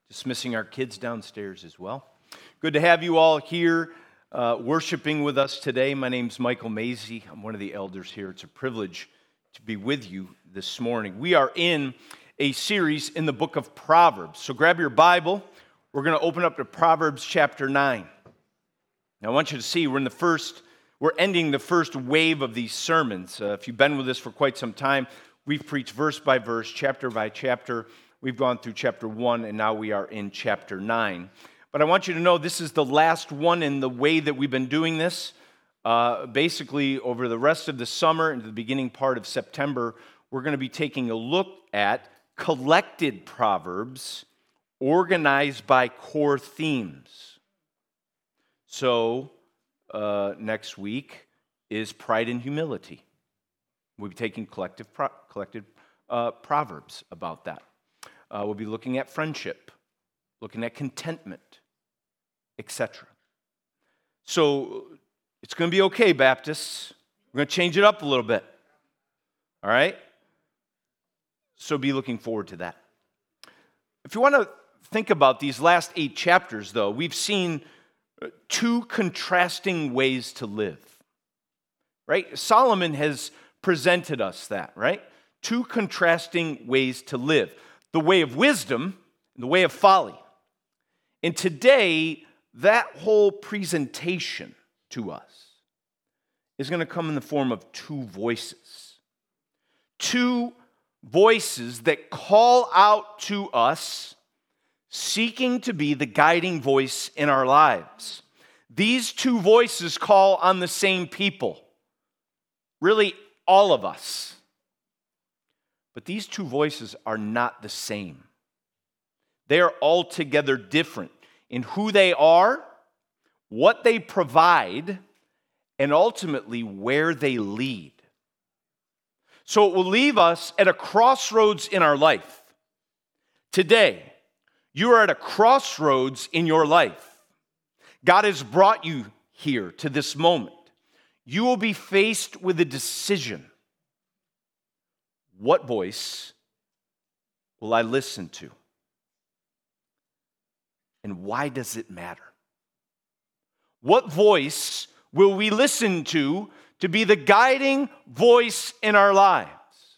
Dismissing our kids downstairs as well. Good to have you all here worshiping with us today. My name's Michael Mazie. I'm one of the elders here. It's a privilege to be with you this morning. We are in a series in the book of Proverbs. So grab your Bible. We're going to open up to Proverbs chapter 9. Now I want you to see we're ending the first wave of these sermons. If you've been with us for quite some time, we've preached verse by verse, chapter by chapter. We've gone through chapter 1, and now we are in chapter 9. But I want you to know this is the last one in the way that we've been doing this. Basically, over the rest of the summer and the beginning part of September, we're going to be taking a look at collected proverbs organized by core themes. So, next week is pride and humility. We'll be taking collected proverbs about that. We'll be looking at friendship, looking at contentment, etc. So it's going to be okay, Baptists. We're going to change it up a little bit. All right? So be looking forward to that. If you want to think about these last 8 chapters, though, we've seen 2 contrasting ways to live. Right? Solomon has presented us that, right? 2 contrasting ways to live. The way of wisdom and the way of folly. And today, that whole presentation to us is going to come in the form of 2 voices. 2 voices that call out to us, seeking to be the guiding voice in our lives. These 2 voices call on the same people. Really, all of us. But these 2 voices are not the same. They are altogether different in who they are, what they provide, and ultimately where they lead. So it will leave us at a crossroads in our life. Today, you are at a crossroads in your life. God has brought you here to this moment. You will be faced with a decision. What voice will I listen to? And why does it matter? What voice will we listen to be the guiding voice in our lives?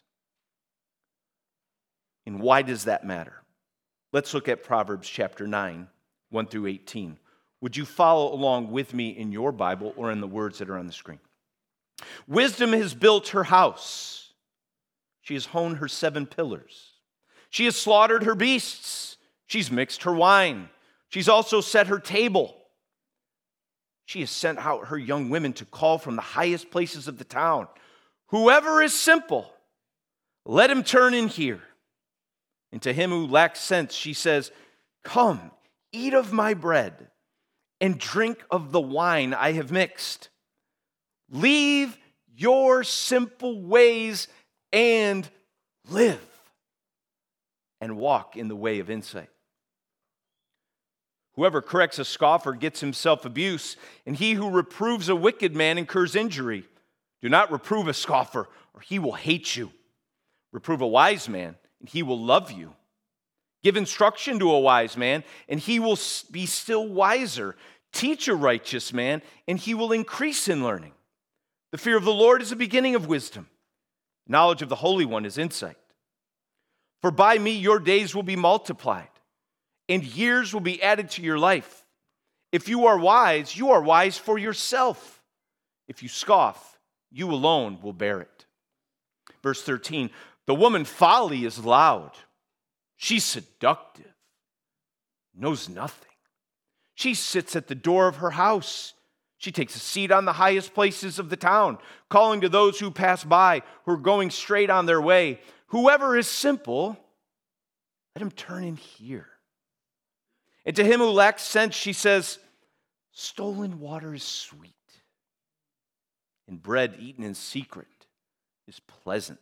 And why does that matter? Let's look at Proverbs chapter 9, 1 through 18. Would you follow along with me in your Bible or in the words that are on the screen? Wisdom has built her house. She has honed her 7 pillars. She has slaughtered her beasts. She's mixed her wine. She's also set her table. She has sent out her young women to call from the highest places of the town. Whoever is simple, let him turn in here. And to him who lacks sense, she says, come, eat of my bread and drink of the wine I have mixed. Leave your simple ways and live and walk in the way of insight. Whoever corrects a scoffer gets himself abuse, and he who reproves a wicked man incurs injury. Do not reprove a scoffer, or he will hate you. Reprove a wise man, and he will love you. Give instruction to a wise man, and he will be still wiser. Teach a righteous man, and he will increase in learning. The fear of the Lord is the beginning of wisdom. Knowledge of the Holy One is insight. For by me your days will be multiplied, and years will be added to your life. If you are wise for yourself. If you scoff, you alone will bear it. Verse 13, the woman folly is loud. She's seductive, knows nothing. She sits at the door of her house. She takes a seat on the highest places of the town, calling to those who pass by, who are going straight on their way. Whoever is simple, let him turn in here. And to him who lacks sense, she says, stolen water is sweet, and bread eaten in secret is pleasant.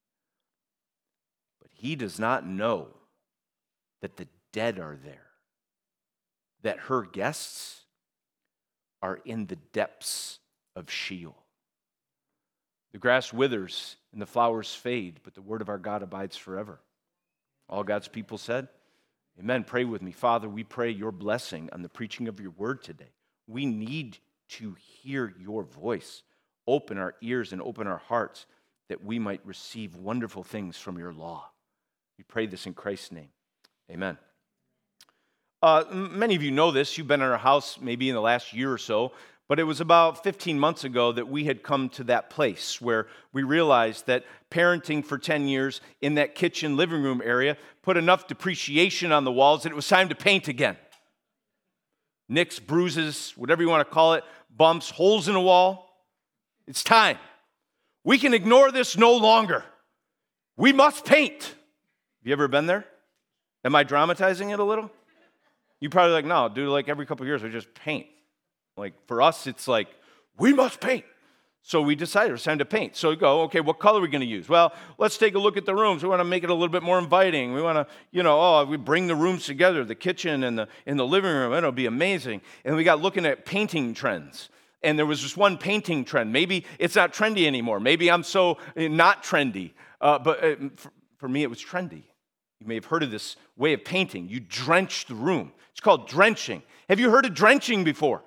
But he does not know that the dead are there, that her guests are in the depths of Sheol. The grass withers and the flowers fade, but the word of our God abides forever. All God's people said, Amen. Pray with me. Father, we pray your blessing on the preaching of your word today. We need to hear your voice. Open our ears and open our hearts that we might receive wonderful things from your law. We pray this in Christ's name. Amen. Many of you know this. You've been in our house maybe in the last year or so, but it was about 15 months ago that we had come to that place where we realized that parenting for 10 years in that kitchen living room area put enough depreciation on the walls that it was time to paint again. Nicks, bruises, whatever you want to call it, bumps, holes in the wall. It's time. We can ignore this no longer. We must paint. Have you ever been there? Am I dramatizing it a little? You probably like, no, dude, like every couple of years we just paint. Like for us, it's like, we must paint. So we decided it's time to paint. So we go, okay, what color are we going to use? Well, let's take a look at the rooms. We want to make it a little bit more inviting. We want to, we bring the rooms together, the kitchen and the living room. It'll be amazing. And we got looking at painting trends. And there was this one painting trend. Maybe it's not trendy anymore. Maybe I'm so not trendy. But for me, it was trendy. You may have heard of this way of painting. You drench the room. It's called drenching. Have you heard of drenching before?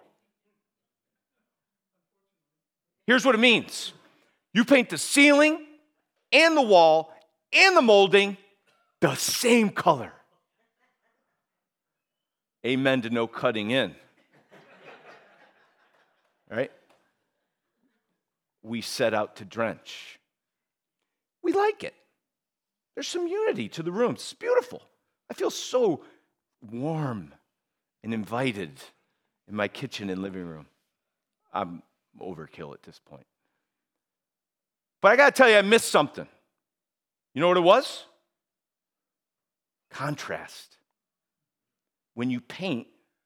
Here's what it means. You paint the ceiling and the wall and the molding the same color. Amen to no cutting in. Right? We set out to drench. We like it. There's some unity to the room. It's beautiful. I feel so warm and invited in my kitchen and living room. I'm overkill at this point. But I got to tell you, I missed something. You know what it was? Contrast. When you paint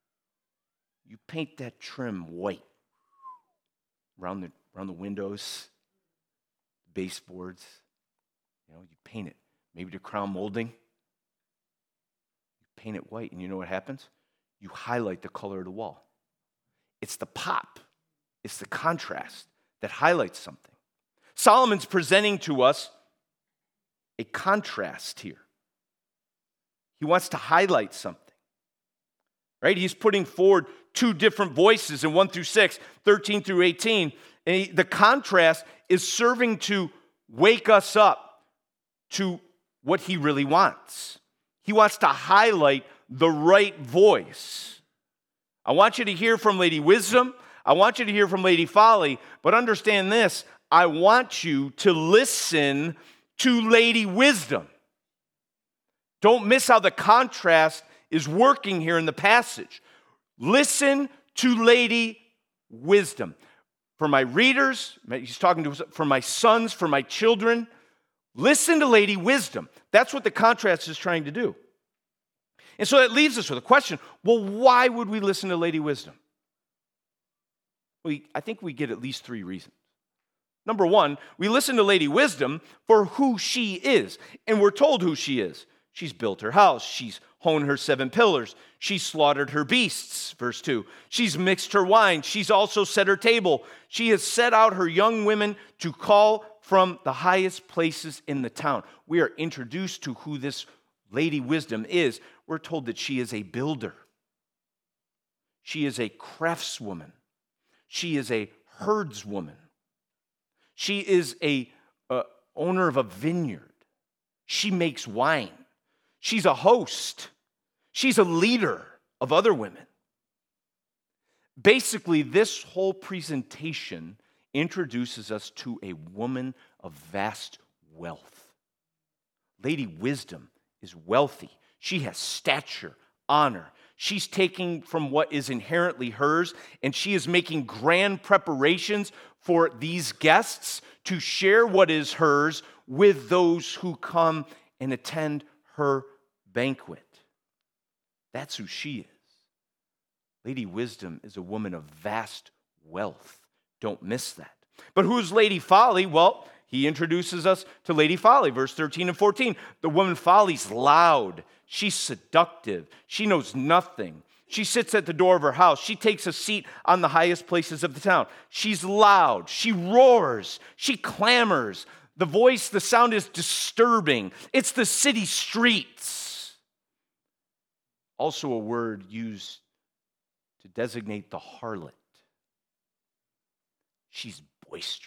that trim white around the windows, baseboards. You paint it. Maybe the crown molding. You paint it white, and you know what happens? You highlight the color of the wall. It's the pop. It's the contrast that highlights something. Solomon's presenting to us a contrast here. He wants to highlight something. Right? He's putting forward two different voices in 1 through 6, 13 through 18. And the contrast is serving to wake us up to what he really wants. He wants to highlight the right voice. I want you to hear from Lady Wisdom. I want you to hear from Lady Folly. But understand this. I want you to listen to Lady Wisdom. Don't miss how the contrast is working here in the passage. Listen to Lady Wisdom. For my readers, he's talking to us, for my sons, for my children, listen to Lady Wisdom. That's what the contrast is trying to do. And so that leaves us with a question. Well, why would we listen to Lady Wisdom? I think we get at least 3 reasons. Number 1, we listen to Lady Wisdom for who she is. And we're told who she is. She's built her house. She's honed her 7 pillars. She's slaughtered her beasts, verse 2. She's mixed her wine. She's also set her table. She has set out her young women to call from the highest places in the town. We are introduced to who this Lady Wisdom is. We're told that she is a builder. She is a craftswoman. She is a herdswoman. She is a owner of a vineyard. She makes wine. She's a host. She's a leader of other women. Basically, this whole presentation introduces us to a woman of vast wealth. Lady Wisdom is wealthy. She has stature, honor. She's taking from what is inherently hers, and she is making grand preparations for these guests to share what is hers with those who come and attend her banquet. That's who she is. Lady Wisdom is a woman of vast wealth. Don't miss that. But who's Lady Folly? Well, he introduces us to Lady Folly, verse 13 and 14. The woman Folly's loud. She's seductive. She knows nothing. She sits at the door of her house. She takes a seat on the highest places of the town. She's loud. She roars. She clamors. The sound is disturbing. It's the city streets. also a word used to designate the harlot. She's boisterous.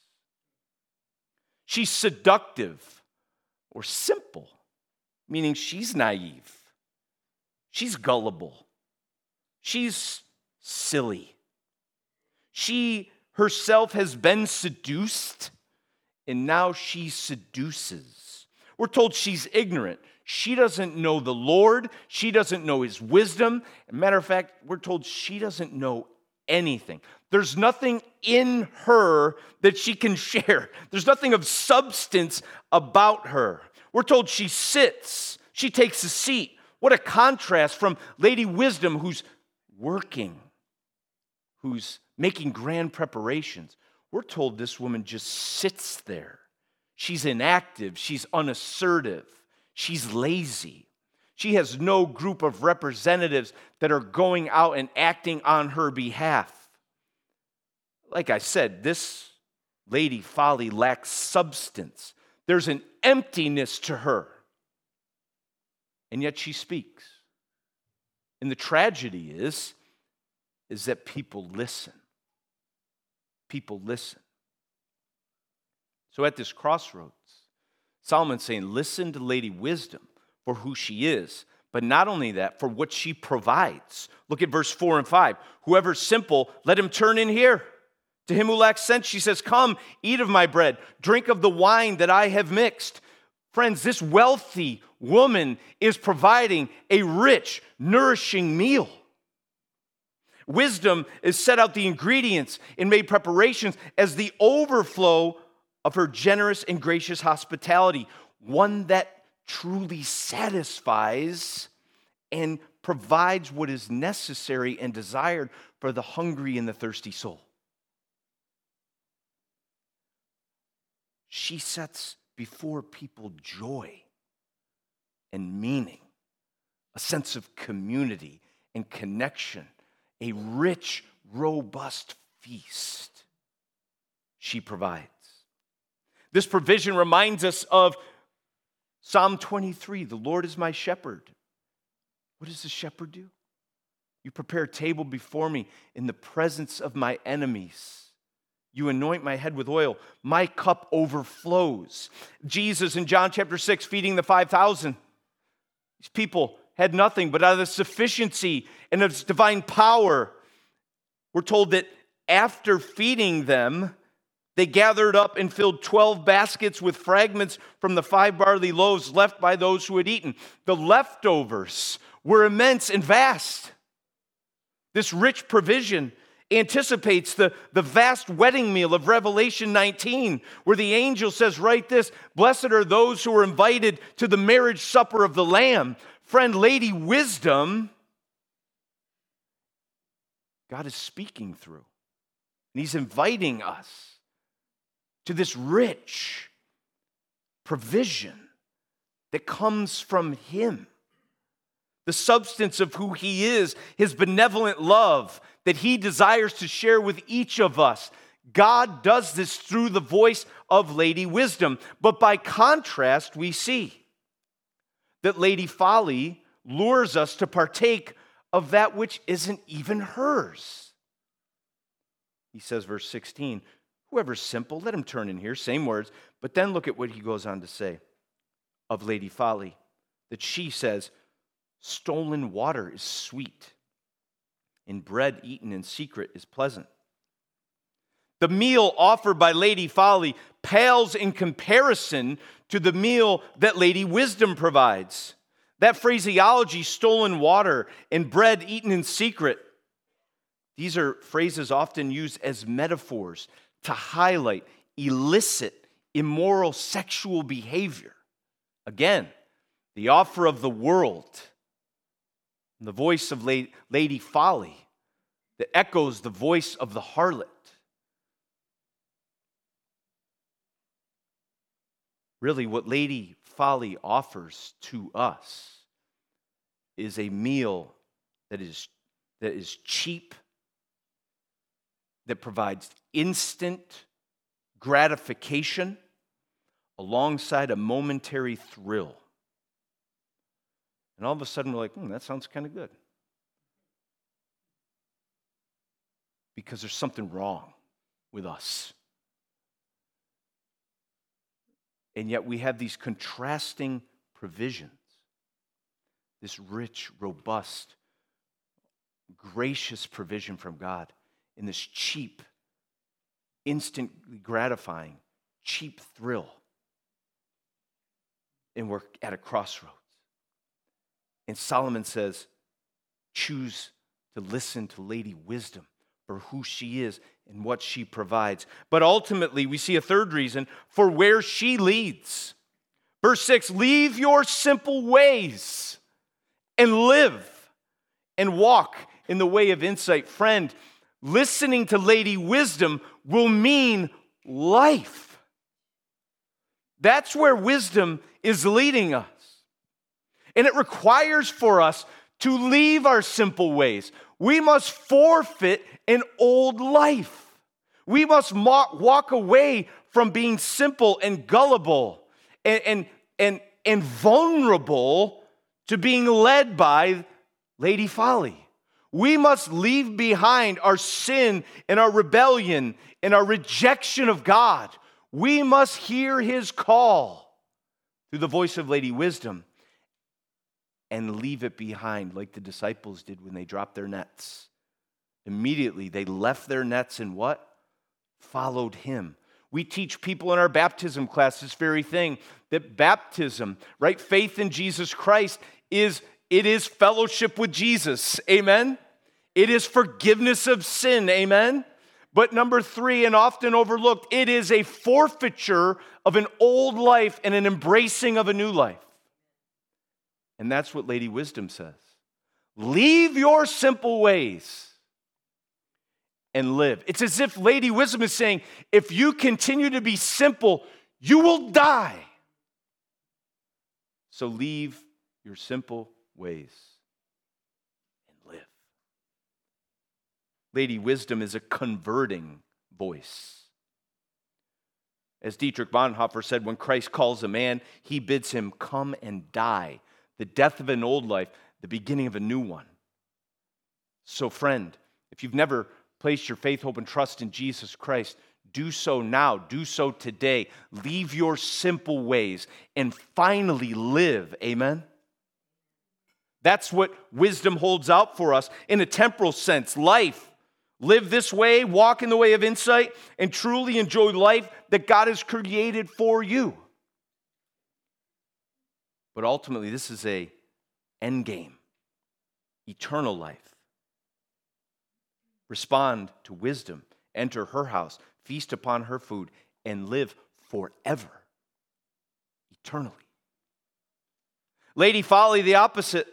She's seductive or simple, meaning she's naive. She's gullible. She's silly. She herself has been seduced, and now she seduces. We're told she's ignorant. She doesn't know the Lord. She doesn't know his wisdom. As a matter of fact, we're told she doesn't know anything. There's nothing in her that she can share. There's nothing of substance about her. We're told she sits. She takes a seat. What a contrast from Lady Wisdom, who's working, who's making grand preparations. We're told this woman just sits there. She's inactive. She's unassertive. She's lazy. She has no group of representatives that are going out and acting on her behalf. Like I said, this Lady Folly lacks substance. There's an emptiness to her. And yet she speaks. And the tragedy is that people listen. People listen. So at this crossroads, Solomon's saying, listen to Lady Wisdom for who she is, but not only that, for what she provides. Look at verse 4 and 5. Whoever's simple, let him turn in here. To him who lacks sense, she says, come, eat of my bread, drink of the wine that I have mixed. Friends, this wealthy woman is providing a rich, nourishing meal. Wisdom has set out the ingredients and made preparations as the overflow of her generous and gracious hospitality, one that truly satisfies and provides what is necessary and desired for the hungry and the thirsty soul. She sets before people joy and meaning, a sense of community and connection, a rich, robust feast she provides. This provision reminds us of Psalm 23, the Lord is my shepherd. What does the shepherd do? You prepare a table before me in the presence of my enemies. You anoint my head with oil. My cup overflows. Jesus in John chapter 6 feeding the 5,000. These people had nothing, but out of the sufficiency and of his divine power, we're told that after feeding them, they gathered up and filled 12 baskets with fragments from the 5 barley loaves left by those who had eaten. The leftovers were immense and vast. This rich provision anticipates the vast wedding meal of Revelation 19, where the angel says, write this, blessed are those who are invited to the marriage supper of the Lamb. Friend, Lady Wisdom, God is speaking through. And he's inviting us to this rich provision that comes from him. The substance of who he is, his benevolent love that he desires to share with each of us. God does this through the voice of Lady Wisdom. But by contrast, we see that Lady Folly lures us to partake of that which isn't even hers. He says, verse 16, whoever's simple, let him turn in here. Same words. But then look at what he goes on to say of Lady Folly. That she says, stolen water is sweet, and bread eaten in secret is pleasant. The meal offered by Lady Folly pales in comparison to the meal that Lady Wisdom provides. That phraseology, stolen water and bread eaten in secret, these are phrases often used as metaphors to highlight illicit, immoral sexual behavior. Again, the offer of the world, the voice of Lady Folly that echoes the voice of the harlot. Really, what Lady Folly offers to us is a meal that is cheap, that provides instant gratification alongside a momentary thrill. And all of a sudden we're like, that sounds kind of good. Because there's something wrong with us. And yet we have these contrasting provisions. This rich, robust, gracious provision from God in this cheap, instantly gratifying, cheap thrill. And we're at a crossroads. And Solomon says, choose to listen to Lady Wisdom for who she is and what she provides. But ultimately, we see a third reason for where she leads. Verse 6, leave your simple ways and live and walk in the way of insight. Friend, listening to Lady Wisdom will mean life. That's where wisdom is leading us. And it requires for us to leave our simple ways. We must forfeit an old life. We must walk away from being simple and gullible and vulnerable to being led by Lady Folly. We must leave behind our sin and our rebellion and our rejection of God. We must hear his call through the voice of Lady Wisdom and leave it behind like the disciples did when they dropped their nets. Immediately, they left their nets and what? Followed him. We teach people in our baptism class this very thing, that baptism, right? Faith in Jesus Christ is fellowship with Jesus. Amen? It is forgiveness of sin. Amen? But number 3, and often overlooked, it is a forfeiture of an old life and an embracing of a new life. And that's what Lady Wisdom says. Leave your simple ways and live. It's as if Lady Wisdom is saying, if you continue to be simple, you will die. So leave your simple ways and live. Lady Wisdom is a converting voice. As Dietrich Bonhoeffer said, when Christ calls a man, he bids him come and die. The death of an old life, the beginning of a new one. So friend, if you've never placed your faith, hope, and trust in Jesus Christ, do so now. Do so today. Leave your simple ways and finally live. Amen? That's what wisdom holds out for us in a temporal sense. Life. Live this way, walk in the way of insight, and truly enjoy life that God has created for you. But ultimately, this is an end game. Eternal life. Respond to wisdom, enter her house, feast upon her food, and live forever, eternally. Lady Folly, the opposite.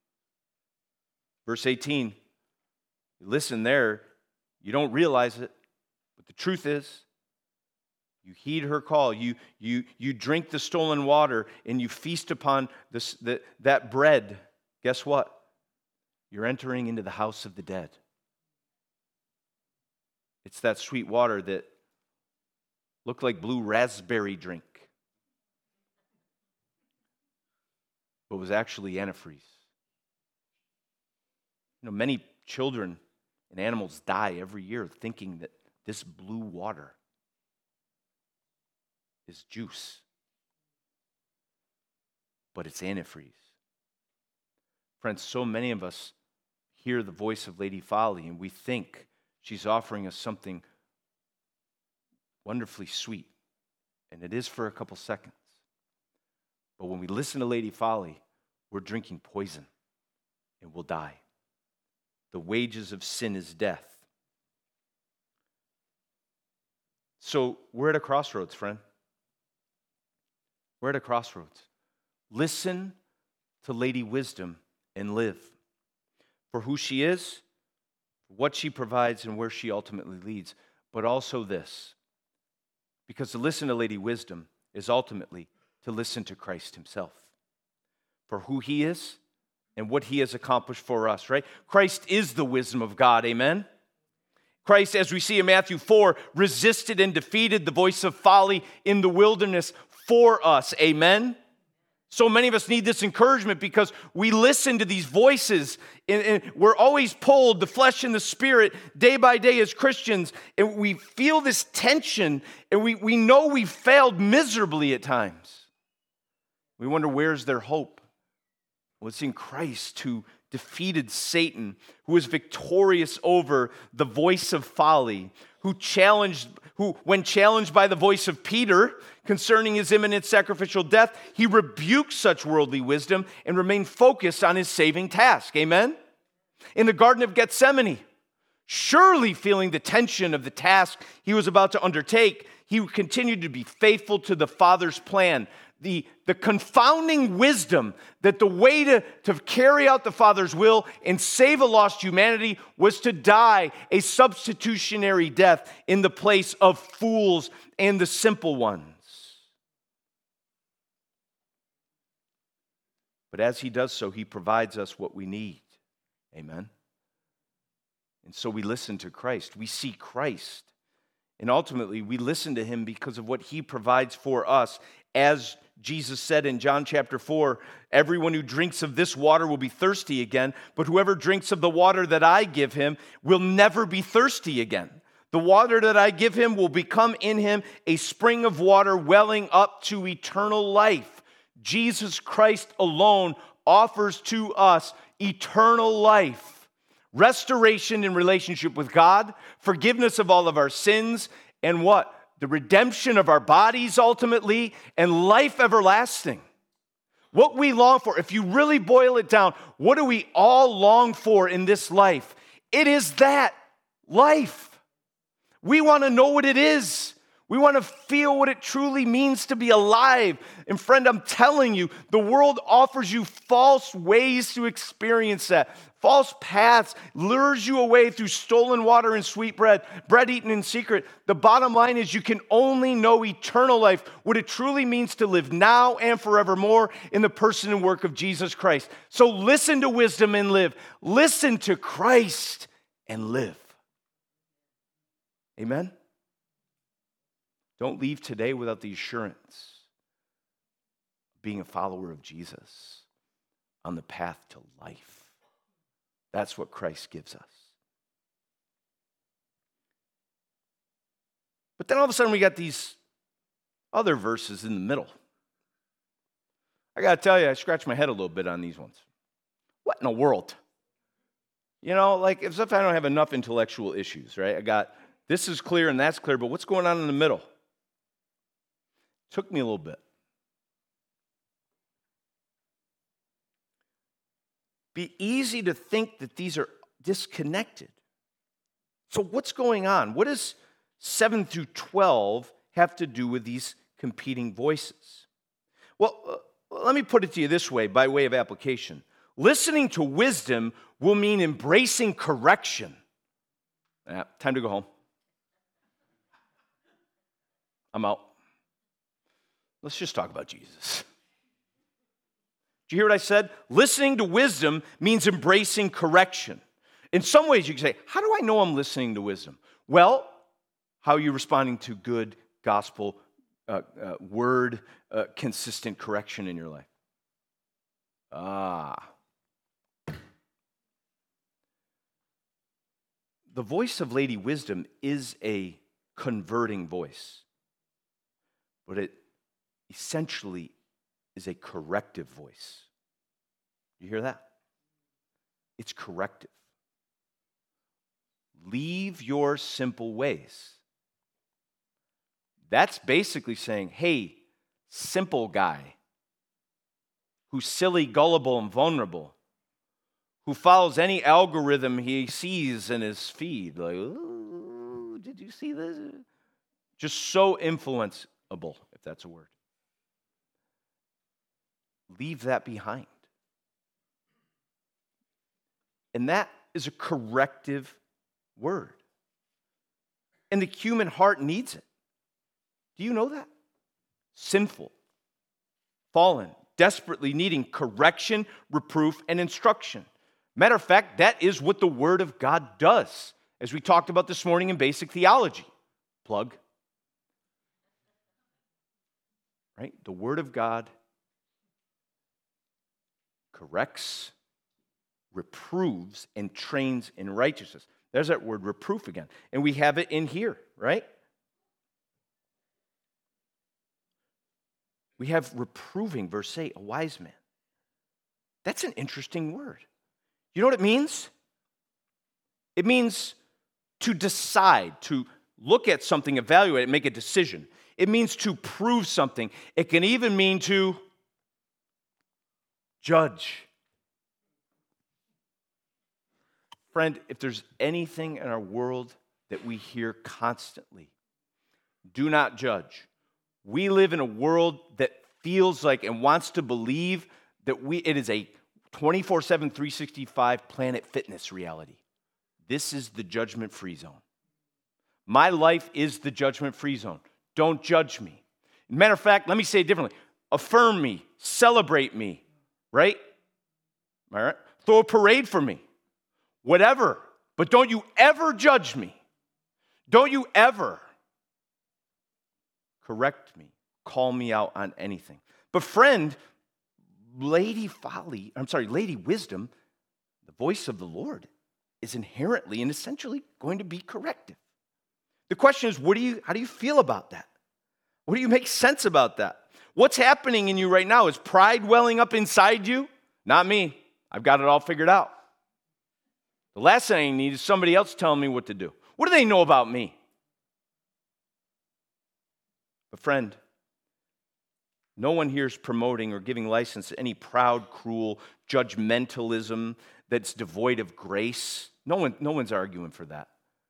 Verse 18, listen there, you don't realize it, but the truth is, you heed her call, you drink the stolen water, and you feast upon that bread. Guess what? You're entering into the house of the dead. It's that sweet water that looked like blue raspberry drink, but was actually antifreeze. You know, many children and animals die every year thinking that this blue water is juice, but it's antifreeze. Friends, so many of us hear the voice of Lady Folly and we think she's offering us something wonderfully sweet, and it is for a couple seconds. But when we listen to Lady Folly, we're drinking poison and we'll die. The wages of sin is death. So we're at a crossroads, friend. We're at a crossroads. Listen to Lady Wisdom and live for who she is, what she provides, and where she ultimately leads. But also this, because to listen to Lady Wisdom is ultimately to listen to Christ himself for who he is and what he has accomplished for us, right? Christ is the wisdom of God, amen? Christ, as we see in Matthew 4, resisted and defeated the voice of folly in the wilderness for us, amen? So many of us need this encouragement because we listen to these voices and we're always pulled, the flesh and the spirit, day by day as Christians, and we feel this tension and we know we've failed miserably at times. We wonder, where's their hope? Well, it's in Christ, who defeated Satan, who was victorious over the voice of folly, who, when challenged by the voice of Peter concerning his imminent sacrificial death, he rebuked such worldly wisdom and remained focused on his saving task. Amen? In the Garden of Gethsemane, surely feeling the tension of the task he was about to undertake, he continued to be faithful to the Father's plan. The confounding wisdom that the way to carry out the Father's will and save a lost humanity was to die a substitutionary death in the place of fools and the simple ones. But as he does so, he provides us what we need. Amen? And so we listen to Christ. We see Christ. And ultimately, we listen to him because of what he provides for us. As Jesus said in John chapter 4, everyone who drinks of this water will be thirsty again, but whoever drinks of the water that I give him will never be thirsty again. The water that I give him will become in him a spring of water welling up to eternal life. Jesus Christ alone offers to us eternal life, restoration in relationship with God, forgiveness of all of our sins, and what? The redemption of our bodies ultimately, and life everlasting. What we long for, if you really boil it down, what do we all long for in this life? It is that life. We want to know what it is. We want to feel what it truly means to be alive. And friend, I'm telling you, the world offers you false ways to experience that. False paths, lures you away through stolen water and sweet bread eaten in secret. The bottom line is you can only know eternal life, what it truly means to live now and forevermore in the person and work of Jesus Christ. So listen to wisdom and live. Listen to Christ and live. Amen? Don't leave today without the assurance of being a follower of Jesus on the path to life. That's what Christ gives us. But then all of a sudden we got these other verses in the middle. I got to tell you, I scratched my head a little bit on these ones. What in the world? You know, like as if I don't have enough intellectual issues, right? I got this is clear and that's clear, but what's going on in the middle? Took me a little bit. Be easy to think that these are disconnected. So what's going on? What does 7 through 12 have to do with these competing voices? Well, let me put it to you this way, by way of application. Listening to wisdom will mean embracing correction. Time to go home. I'm out. Let's just talk about Jesus. Did you hear what I said? Listening to wisdom means embracing correction. In some ways, you can say, how do I know I'm listening to wisdom? Well, how are you responding to good gospel, word, consistent correction in your life? The voice of Lady Wisdom is a converting voice, but it essentially is a corrective voice. You hear that? It's corrective. Leave your simple ways. That's basically saying, hey, simple guy, who's silly, gullible, and vulnerable, who follows any algorithm he sees in his feed. Like, ooh, did you see this? Just so influenceable, if that's a word. Leave that behind. And that is a corrective word. And the human heart needs it. Do you know that? Sinful, fallen, desperately needing correction, reproof, and instruction. Matter of fact, that is what the Word of God does, as we talked about this morning in basic theology. Plug. Right? The Word of God corrects, reproves, and trains in righteousness. There's that word reproof again. And we have it in here, right? We have reproving, verse 8, a wise man. That's an interesting word. You know what it means? It means to decide, to look at something, evaluate it, make a decision. It means to prove something. It can even mean to judge. Friend, if there's anything in our world that we hear constantly, do not judge. We live in a world that feels like and wants to believe that it is a 24/7, 365 Planet Fitness reality. This is the judgment-free zone. My life is the judgment-free zone. Don't judge me. Matter of fact, let me say it differently. Affirm me. Celebrate me. Right? All right? Throw a parade for me. Whatever. But don't you ever judge me. Don't you ever correct me. Call me out on anything. But friend, Lady Wisdom, the voice of the Lord, is inherently and essentially going to be corrective. The question is, how do you feel about that? What do you make sense about that? What's happening in you right now? Is pride welling up inside you? Not me. I've got it all figured out. The last thing I need is somebody else telling me what to do. What do they know about me? But friend, no one here is promoting or giving license to any proud, cruel judgmentalism that's devoid of grace. No one's arguing for that.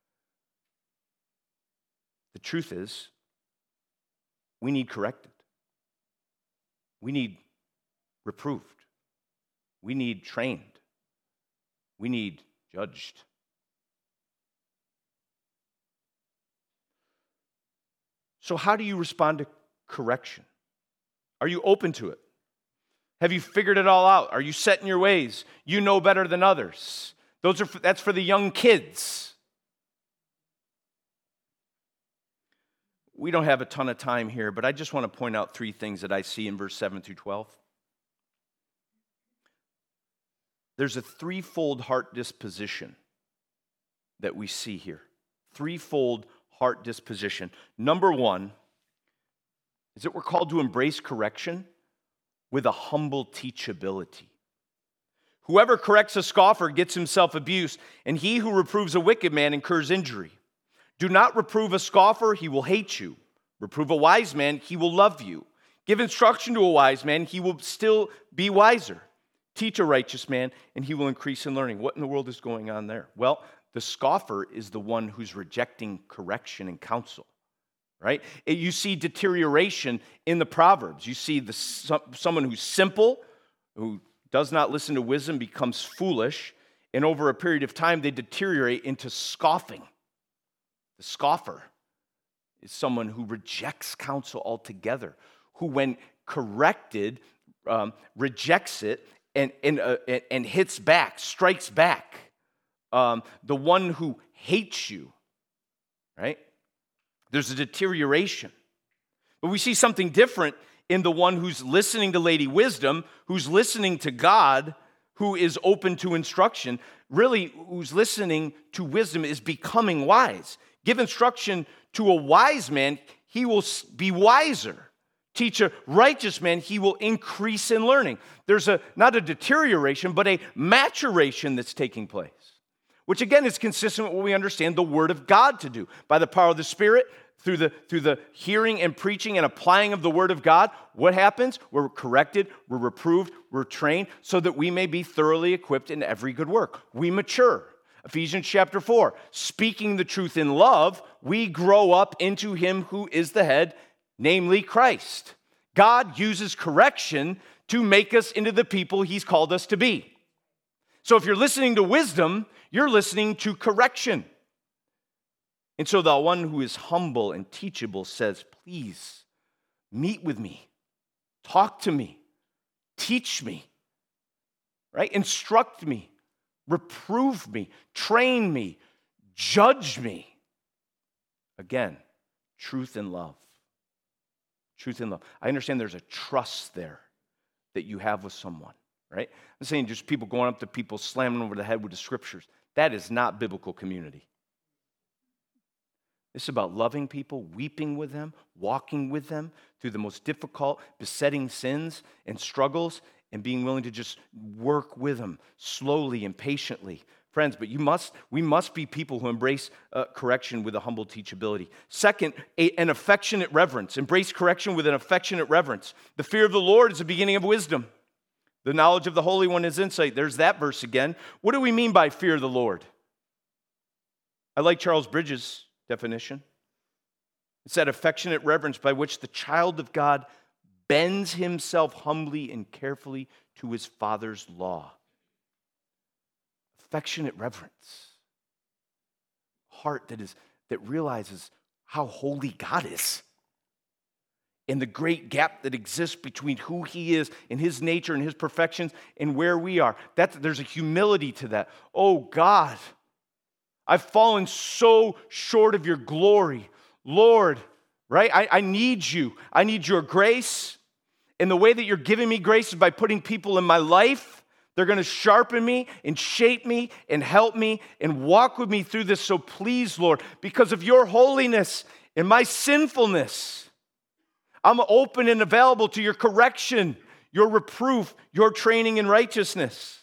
The truth is, we need corrected. We need reproved. We need trained. We need judged. So how do you respond to correction? Are you open to it? Have you figured it all out? Are you set in your ways? You know better than others. That's for the young kids. We don't have a ton of time here, but I just want to point out 3 things that I see in verse 7 through 12. There's a threefold heart disposition that we see here. Threefold heart disposition. Number 1 is that we're called to embrace correction with a humble teachability. Whoever corrects a scoffer gets himself abused, and he who reproves a wicked man incurs injury. Do not reprove a scoffer, he will hate you. Reprove a wise man, he will love you. Give instruction to a wise man, he will still be wiser. Teach a righteous man, and he will increase in learning. What in the world is going on there? Well, the scoffer is the one who's rejecting correction and counsel, right? You see deterioration in the Proverbs. You see someone who's simple, who does not listen to wisdom, becomes foolish, and over a period of time, they deteriorate into scoffing. The scoffer is someone who rejects counsel altogether, who, when corrected, rejects it and hits back, strikes back. The one who hates you, right? There's a deterioration. But we see something different in the one who's listening to Lady Wisdom, who's listening to God, who is open to instruction. Really, who's listening to wisdom is becoming wise. Give instruction to a wise man, he will be wiser. Teach a righteous man, he will increase in learning. There's not a deterioration, but a maturation that's taking place, which again is consistent with what we understand the Word of God to do. By the power of the Spirit, through the hearing and preaching and applying of the Word of God, what happens? We're corrected, we're reproved, we're trained, so that we may be thoroughly equipped in every good work. We mature. Ephesians chapter 4, speaking the truth in love, we grow up into him who is the head, namely Christ. God uses correction to make us into the people he's called us to be. So if you're listening to wisdom, you're listening to correction. And so the one who is humble and teachable says, please, meet with me, talk to me, teach me, right? Instruct me, reprove me, train me, judge me. Again, truth and love. Truth and love. I understand there's a trust there that you have with someone, right? I'm saying just people going up to people, slamming over the head with the scriptures. That is not biblical community. It's about loving people, weeping with them, walking with them through the most difficult, besetting sins and struggles, and being willing to just work with them slowly and patiently. Friends, but we must be people who embrace correction with a humble teachability. Second, an affectionate reverence. Embrace correction with an affectionate reverence. The fear of the Lord is the beginning of wisdom. The knowledge of the Holy One is insight. There's that verse again. What do we mean by fear of the Lord? I like Charles Bridges' definition. It's that affectionate reverence by which the child of God bends himself humbly and carefully to his Father's law. Affectionate reverence. Heart that realizes how holy God is and the great gap that exists between who he is and his nature and his perfections and where we are. There's a humility to that. Oh God, I've fallen so short of your glory. Lord, right? I need you. I need your grace. And the way that you're giving me grace is by putting people in my life. They're going to sharpen me and shape me and help me and walk with me through this. So please, Lord, because of your holiness and my sinfulness, I'm open and available to your correction, your reproof, your training in righteousness.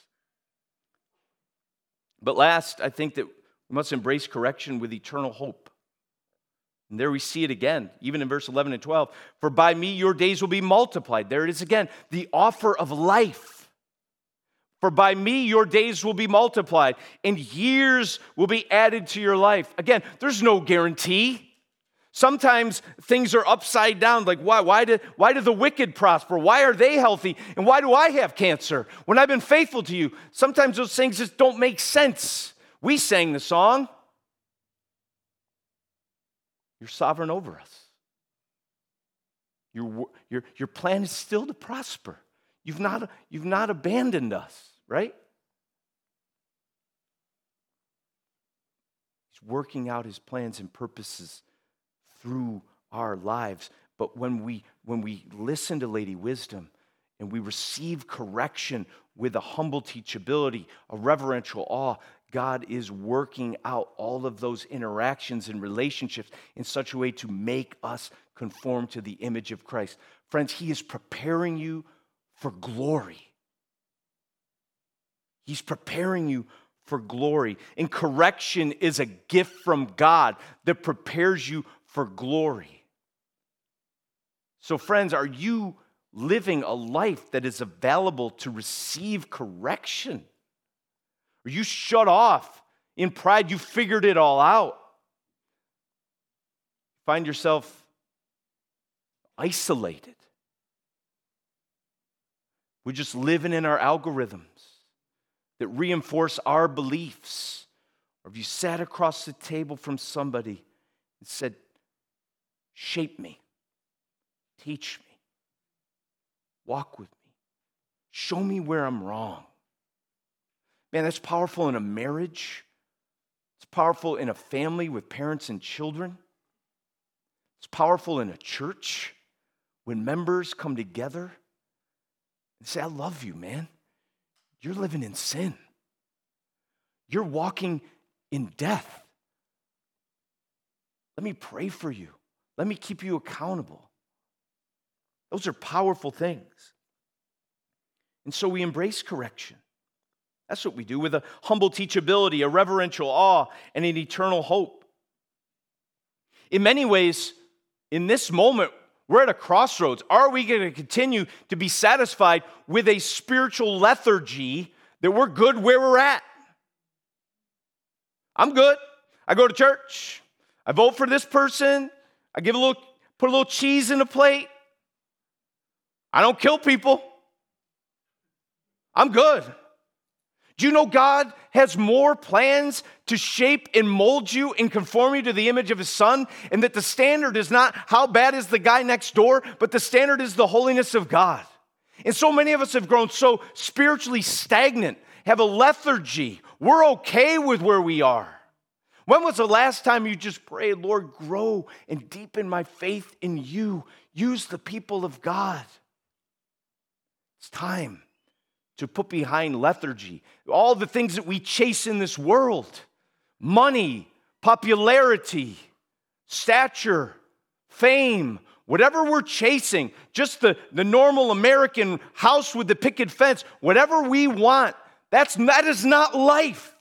But last, I think that we must embrace correction with eternal hope. And there we see it again, even in verse 11 and 12. For by me your days will be multiplied. There it is again, the offer of life. For by me your days will be multiplied, and years will be added to your life. Again, there's no guarantee. Sometimes things are upside down, like why do the wicked prosper? Why are they healthy? And why do I have cancer when I've been faithful to you? Sometimes those things just don't make sense. We sang the song, you're sovereign over us. Your plan is still to prosper. You've not abandoned us, right? He's working out his plans and purposes through our lives. But when we listen to Lady Wisdom and we receive correction with a humble teachability, a reverential awe, God is working out all of those interactions and relationships in such a way to make us conform to the image of Christ. Friends, he is preparing you for glory. He's preparing you for glory. And correction is a gift from God that prepares you for glory. So friends, are you living a life that is available to receive correction? Are you shut off in pride? You figured it all out. Find yourself isolated. We're just living in our algorithms that reinforce our beliefs. Or if you sat across the table from somebody and said, shape me, teach me, walk with me, show me where I'm wrong. Man, that's powerful in a marriage. It's powerful in a family with parents and children. It's powerful in a church when members come together and say, I love you, man. You're living in sin. You're walking in death. Let me pray for you. Let me keep you accountable. Those are powerful things. And so we embrace correction. That's what we do with a humble teachability, a reverential awe, and an eternal hope. In many ways, in this moment, we're at a crossroads. Are we going to continue to be satisfied with a spiritual lethargy that we're good where we're at? I'm good. I go to church. I vote for this person. I put a little cheese in a plate. I don't kill people. I'm good. Do you know God has more plans to shape and mold you and conform you to the image of his Son? And that the standard is not how bad is the guy next door, but the standard is the holiness of God. And so many of us have grown so spiritually stagnant, have a lethargy. We're okay with where we are. When was the last time you just prayed, Lord, grow and deepen my faith in you? Use the people of God. It's time to put behind lethargy. All the things that we chase in this world, money, popularity, stature, fame, whatever we're chasing, just the normal American house with the picket fence, whatever we want, that is not life.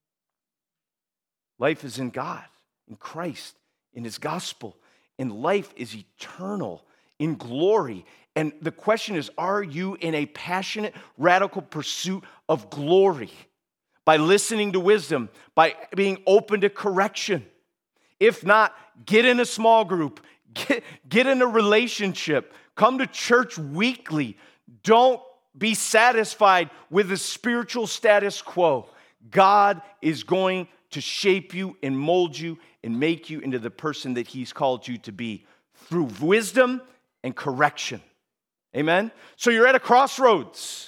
Life is in God, in Christ, in His gospel. And life is eternal in glory. And the question is, are you in a passionate, radical pursuit of glory? By listening to wisdom, by being open to correction. If not, get in a small group, get in a relationship, come to church weekly. Don't be satisfied with the spiritual status quo. God is going to shape you and mold you and make you into the person that He's called you to be through wisdom and correction. Amen? So you're at a crossroads.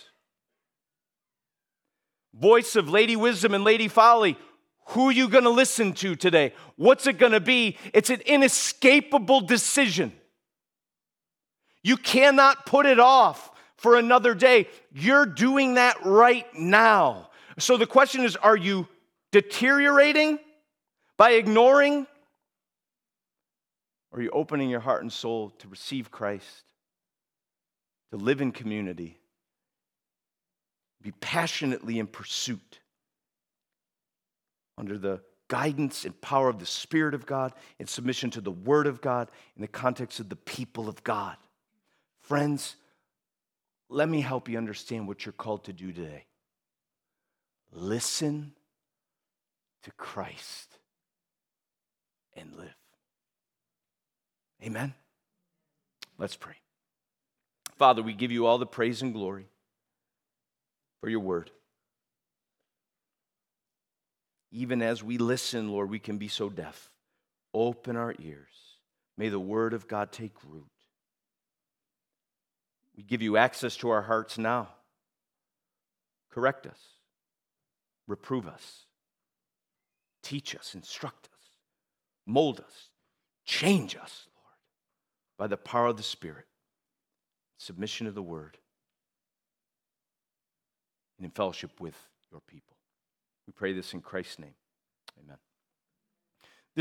Voice of Lady Wisdom and Lady Folly. Who are you going to listen to today? What's it going to be? It's an inescapable decision. You cannot put it off for another day. You're doing that right now. So the question is, are you deteriorating by ignoring? Or are you opening your heart and soul to receive Christ, to live in community, be passionately in pursuit under the guidance and power of the Spirit of God, in submission to the Word of God, in the context of the people of God? Friends, let me help you understand what you're called to do today. Listen to Christ and live. Amen? Let's pray. Father, we give you all the praise and glory for your word. Even as we listen, Lord, we can be so deaf. Open our ears. May the word of God take root. We give you access to our hearts now. Correct us. Reprove us. Teach us. Instruct us. Mold us. Change us, Lord, by the power of the Spirit. Submission to the word. And in fellowship with your people. We pray this in Christ's name. Amen.